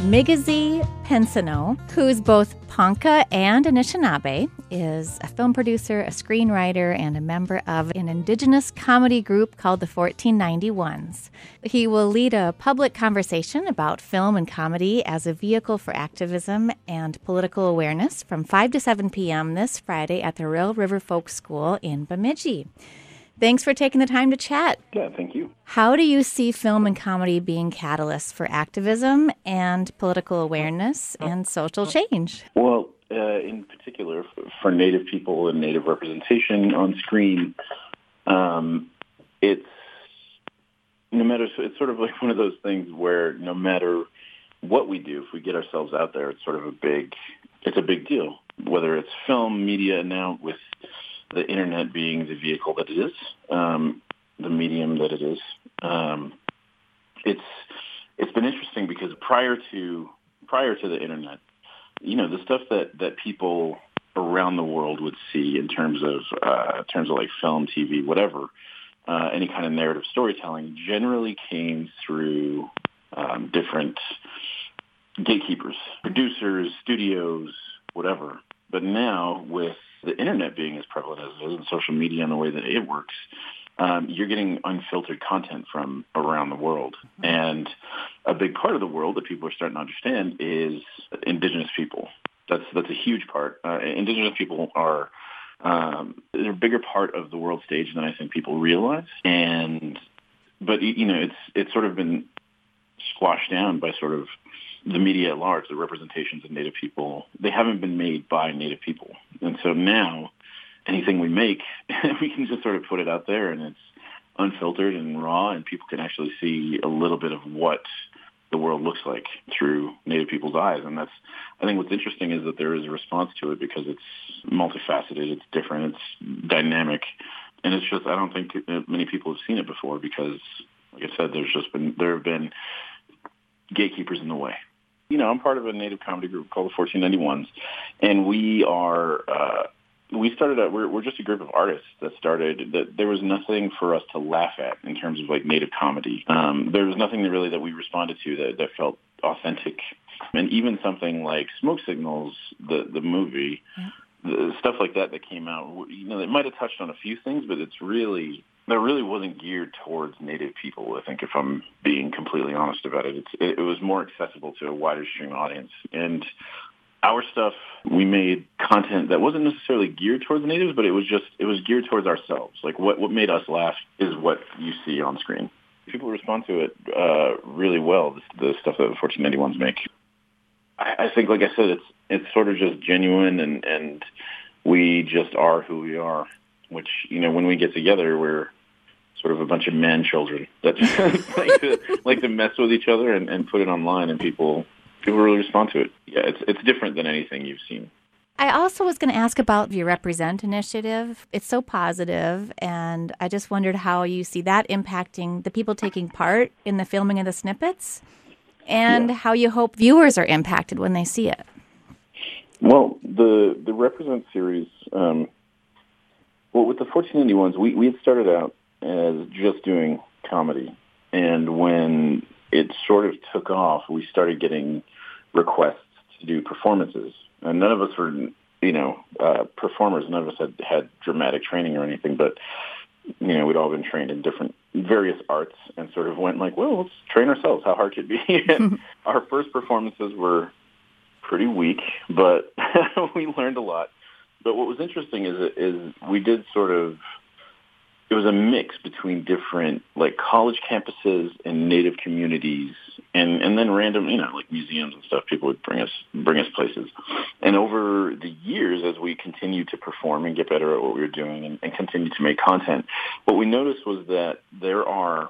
Migizi Pensano, who's both Ponca and Anishinaabe, is a film producer, a screenwriter, and a member of an indigenous comedy group called the 1491s. He will lead a public conversation about film and comedy as a vehicle for activism and political awareness from 5 to 7 p.m. this Friday at the Rail River Folk School in Bemidji. Thanks for taking the time to chat. Yeah, thank you. How do you see film and comedy being catalysts for activism and political awareness and social change? Well, in particular, for Native people and Native representation on screen, it's sort of like one of those things where no matter what we do, if we get ourselves out there, it's sort of a big deal. Whether it's film, media, now with the internet being the vehicle that it is, the medium that it is. It's been interesting because prior to the internet, the stuff that people around the world would see in terms of like film, TV, whatever, any kind of narrative storytelling generally came through different gatekeepers, producers, studios, whatever. But now with the internet being as prevalent as it is, and social media and the way that it works, you're getting unfiltered content from around the world. And a big part of the world that people are starting to understand is indigenous people. That's a huge part. Indigenous people are they're a bigger part of the world stage than I think people realize. But it's sort of been squashed down by sort of the media at large, the representations of Native people. They haven't been made by Native people. And so now anything we make, we can just sort of put it out there and it's unfiltered and raw, and people can actually see a little bit of what the world looks like through Native people's eyes. And I think what's interesting is that there is a response to it because it's multifaceted, it's different, it's and it's just, I don't think many people have seen it before because, like I said, there have been gatekeepers in the way. I'm part of a Native comedy group called the 1491s, and we started out, we're just a group of artists that started, that there was nothing for us to laugh at in terms of like Native comedy. There was nothing that we responded to that felt authentic. And even something like Smoke Signals, the movie, the stuff like that came out, it might have touched on a few things, but that really wasn't geared towards Native people, I think, if I'm being completely honest about it. It was more accessible to a wider stream audience. And our stuff, we made content that wasn't necessarily geared towards the Natives, but it was geared towards ourselves. Like what made us laugh is what you see on screen. People respond to it really well, the stuff that the 1491s make. I think, like I said, it's sort of just genuine, and we just are who we are, which, when we get together, we're sort of a bunch of man-children that just like to mess with each other and put it online, and people really respond to it. Yeah, it's different than anything you've seen. I also was going to ask about your Represent initiative. It's so positive, and I just wondered how you see that impacting the people taking part in the filming of the snippets, and how you hope viewers are impacted when they see it. Well, the Represent series, with the 1491s, we had started out as just doing comedy, and when it sort of took off, we started getting requests to do performances. And none of us were, performers. None of us had dramatic training or anything, but, we'd all been trained in various arts and sort of went like, well, let's train ourselves. How hard could it be? And our first performances were pretty weak, but we learned a lot. But what was interesting is we did it was a mix between different like college campuses and Native communities, and then random, like museums and stuff. People would bring us places. And over the years, as we continued to perform and get better at what we were doing and continue to make content, what we noticed was that there are,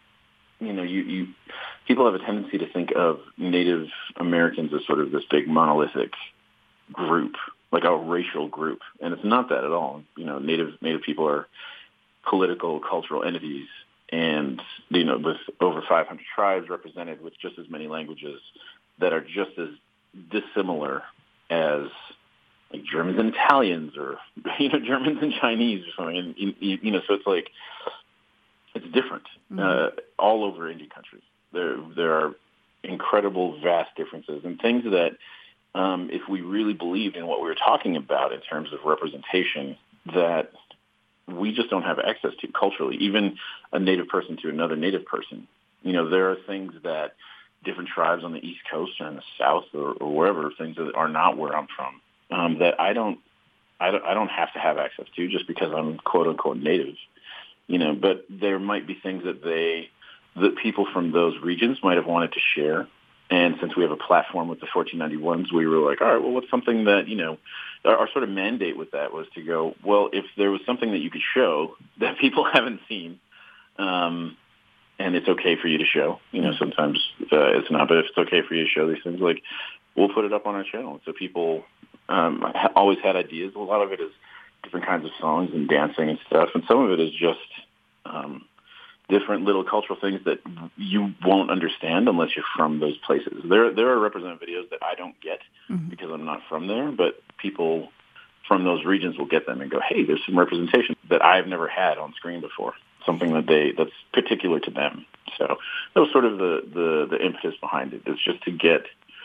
people have a tendency to think of Native Americans as sort of this big monolithic group, like a racial group, and it's not that at all. Native people are political, cultural entities, and with over 500 tribes represented, with just as many languages that are just as dissimilar as like Germans and Italians, or Germans and Chinese, or something. And so it's like it's different all over Indian countries. There are incredible, vast differences and things that if we really believed in what we were talking about in terms of representation, that we just don't have access to culturally, even a Native person to another Native person. There are things that different tribes on the East Coast or in the South or wherever, things that are not where I'm from, that I don't have to have access to just because I'm quote unquote Native. But there might be things that people from those regions might have wanted to share. And since we have a platform with the 1491s, we were like, all right, well, what's something that, our sort of mandate with that was to go, well, if there was something that you could show that people haven't seen, and it's okay for you to show, sometimes it's not, but if it's okay for you to show these things, like, we'll put it up on our channel. So people always had ideas. A lot of it is different kinds of songs and dancing and stuff, and some of it is just different little cultural things that you won't understand unless you're from those places. There are representative videos that I don't get because I'm not from there, but people from those regions will get them and go, hey, there's some representation that I've never had on screen before, something that's particular to them. So that was sort of the impetus behind it. It's just to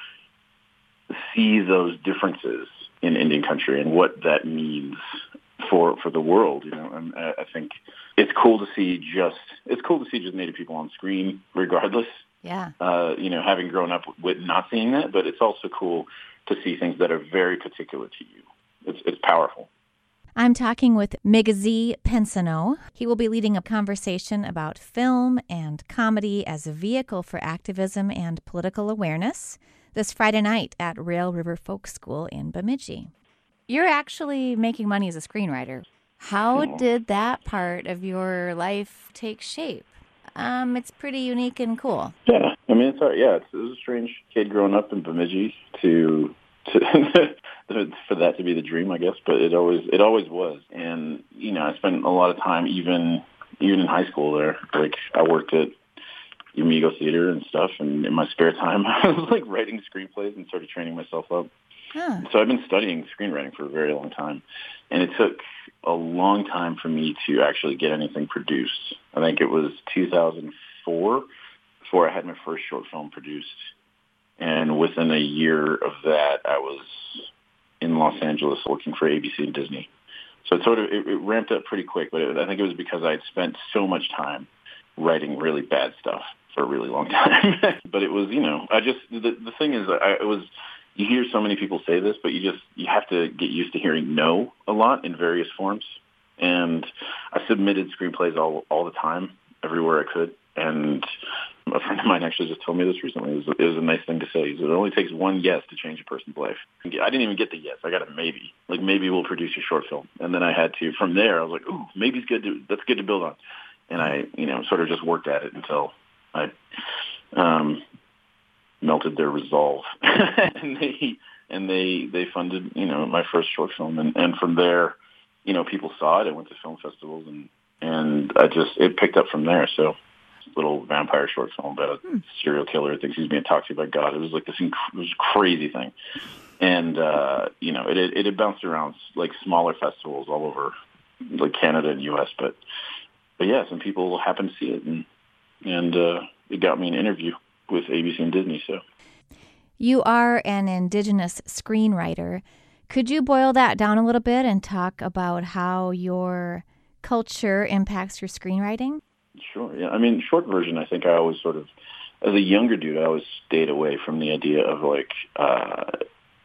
see those differences in Indian country and what that means for the world, and I think it's cool to see just Native people on screen, regardless. Yeah. Having grown up with not seeing that, but it's also cool to see things that are very particular to you. It's powerful. I'm talking with Migizi Pinsonneau. He will be leading a conversation about film and comedy as a vehicle for activism and political awareness this Friday night at Rail River Folk School in Bemidji. You're actually making money as a screenwriter. How did that part of your life take shape? It's pretty unique and cool. Yeah, I mean, it was a strange kid growing up in Bemidji to for that to be the dream, I guess. But it always was, and I spent a lot of time even in high school there. Like, I worked at Amigo Theater and stuff, and in my spare time, I was like writing screenplays and sort of training myself up. Huh. So I've been studying screenwriting for a very long time, and it took a long time for me to actually get anything produced. I think it was 2004 before I had my first short film produced, and within a year of that, I was in Los Angeles working for ABC and Disney. So it ramped up pretty quick, but I think it was because I had spent so much time writing really bad stuff for a really long time. But it was, the thing is, you hear so many people say this, but you have to get used to hearing no a lot in various forms. And I submitted screenplays all the time, everywhere I could. And a friend of mine actually just told me this recently. It was a nice thing to say. He said, it only takes one yes to change a person's life. I didn't even get the yes. I got a maybe. Like, maybe we'll produce your short film. And then I had to, from there, I was like, ooh, maybe's good. That's good to build on. And I, sort of just worked at it until I melted their resolve. and they funded, my first short film. And from there, people saw it. I went to film festivals and it picked up from there. So, little vampire short film about a serial killer who thinks he's being talked to by God. It was like it was a crazy thing. And, it had bounced around like smaller festivals all over like Canada and US, but yeah, some people happened to see it and it got me an interview with ABC and Disney. So you are an Indigenous screenwriter. Could you boil that down a little bit and talk about how your culture impacts your screenwriting? Sure. Yeah. I mean, short version, I think I always sort of, as a younger dude, I always stayed away from the idea of I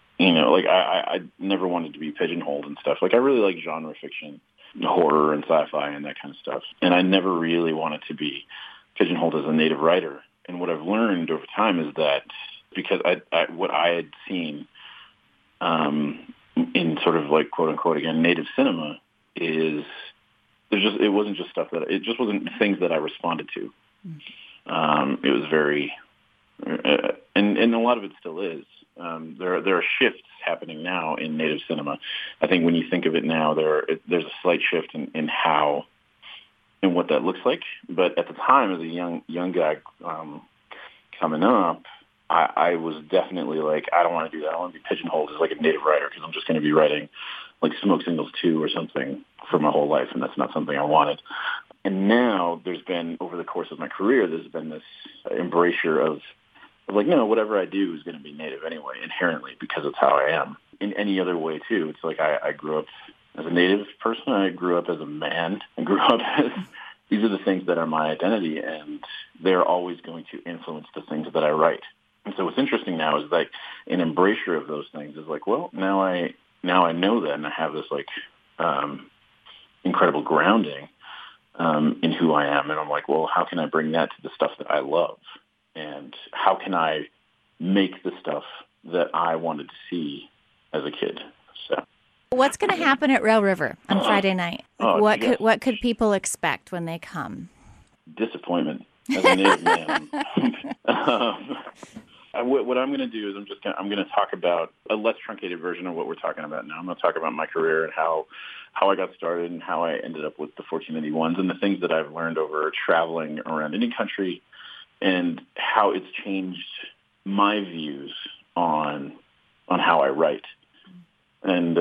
never wanted to be pigeonholed and stuff. Like, I really like genre fiction, horror and sci-fi and that kind of stuff. And I never really wanted to be pigeonholed as a native writer. And what I've learned over time is that because what I had seen in sort of like, quote unquote, again, native cinema is it wasn't just stuff it just wasn't things that I responded to. It was very, and a lot of it still is. There are shifts happening now in native cinema. I think when you think of it now, there's a slight shift in how and what that looks like. But at the time, as a young guy coming up, I was definitely like, I don't want to do that. I want to be pigeonholed as like a native writer because I'm just going to be writing like Smoke Signals 2 or something for my whole life, and that's not something I wanted. And now there's been, over the course of my career, there's been this embrasure of was like, no, whatever I do is going to be Native anyway, inherently, because it's how I am. In any other way, too, it's like I grew up as a Native person. I grew up as a man. I grew up as, these are the things that are my identity, and they're always going to influence the things that I write. And so what's interesting now is like an embrasure of those things is like, well, now I know that, and I have this like incredible grounding in who I am. And I'm like, well, how can I bring that to the stuff that I love? And how can I make the stuff that I wanted to see as a kid? So, what's going to happen at Rail River on Friday night? Yes. What could people expect when they come? Disappointment as a Native man. What I'm going to do is I'm going to talk about a less truncated version of what we're talking about now. I'm going to talk about my career and how I got started and how I ended up with the 1491s and the things that I've learned over traveling around Indian country and how it's changed my views on how I write and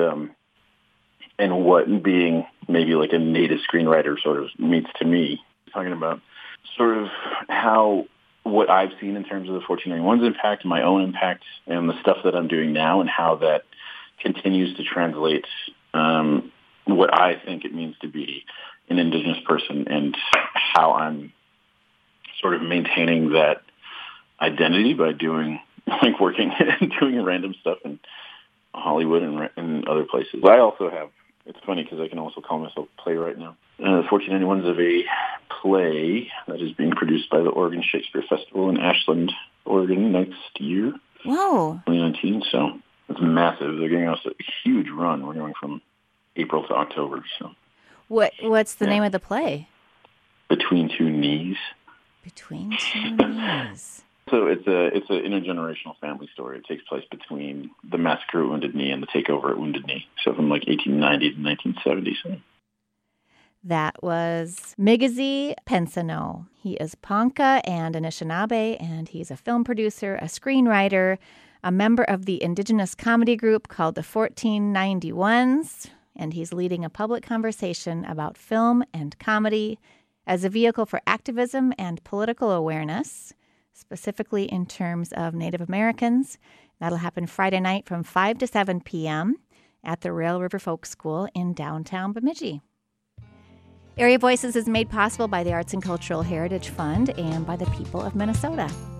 what being maybe like a Native screenwriter sort of means to me. Talking about sort of how what I've seen in terms of the 1491's impact, my own impact, and the stuff that I'm doing now, and how that continues to translate what I think it means to be an Indigenous person, and how I'm sort of maintaining that identity by doing, like, working and doing random stuff in Hollywood and other places. I also have, it's funny because I can also call myself a playwright now. 1491 is a play that is being produced by the Oregon Shakespeare Festival in Ashland, Oregon next year. Whoa. 2019. So it's massive. They're giving us a huge run. We're going from April to October. So what's the name of the play? Between Two Knees. Between Two Knees. So it's an intergenerational family story. It takes place between the massacre at Wounded Knee and the takeover at Wounded Knee. So from like 1890 to 1970. So. That was Migizi Pensano. He is Ponca and Anishinaabe, and he's a film producer, a screenwriter, a member of the Indigenous comedy group called the 1491s, and he's leading a public conversation about film and comedy as a vehicle for activism and political awareness, specifically in terms of Native Americans. That'll happen Friday night from 5 to 7 p.m. at the Rail River Folk School in downtown Bemidji. Area Voices is made possible by the Arts and Cultural Heritage Fund and by the people of Minnesota.